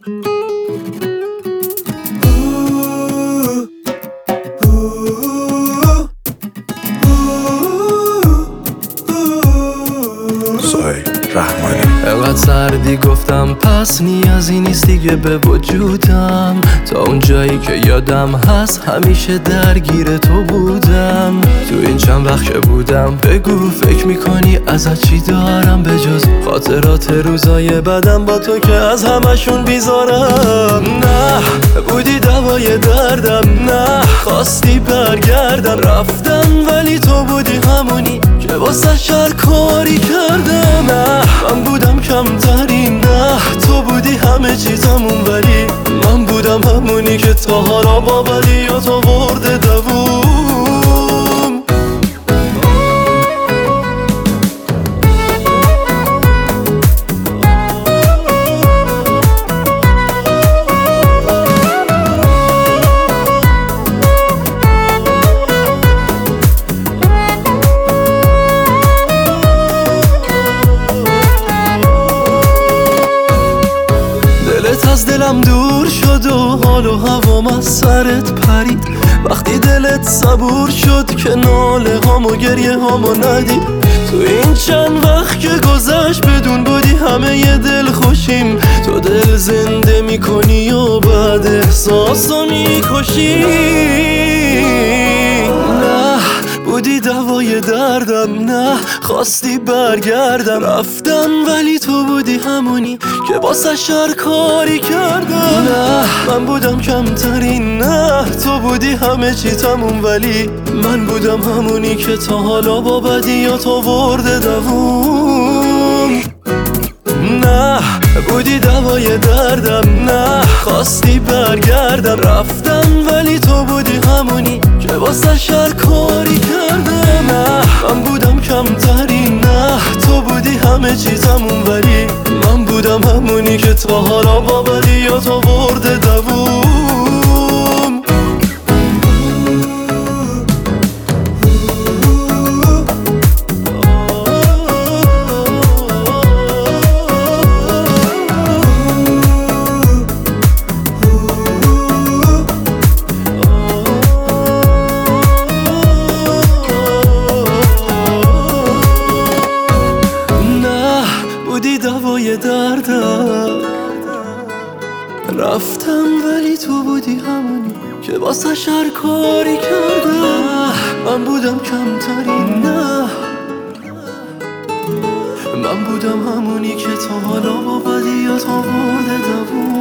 انقدر سردی گفتم پس نیازی نیست دیگه به وجودم. تا اون جایی که یادم هست همیشه درگیر تو بودم. تو این چند وقت که بودم بگو فکر میکنی ازت چی دارم به جز خاطرات روزای بدم با تو که از همشون بیزارم. نه بودی دوای دردم، نه خواستی برگردم. رفتم ولی تو بودی همونی که واسه شهر کاری کردم. نه من بودم کمترین، نه تو بودی همه چیزمون، ولی من بودم همونی که تا حالا با بدیات آورده دووم. از دلم دور شد و حال و هوام از سرت پرید. وقتی دلت صبور شد که ناله هام و گریه هامو ندید. تو این چند وقت که گذشت بدون بودی همه ی دل خوشیم. تو دل زنده میکنی و بعد احساسو میکشی. نه بودی دوای دردم، نه خواستی برگردم. رفتم ولی تو بودی همونی که واسه شهر کاری کردم. نه من بودم کمترین، نه تو بودی همه چی تموم، ولی من بودم همونی که تا حالا با بدیات آورده دووم. نه بودی دوای دردم، نه خواستی برگردم. رفتم ولی تو بودی همونی که واسه شهر کاری کردم. نه من بودم کمترین، نه تو بودی همه چیزمون، ولی من بودم همونی که تا حالا با بدیات آورده دووم. دوای دردم رفتم ولی تو بودی همونی که واسه شهر کاری کردم. من بودم کمترین، نه من بودم همونی که تا حالا با بدیات آورده دووم.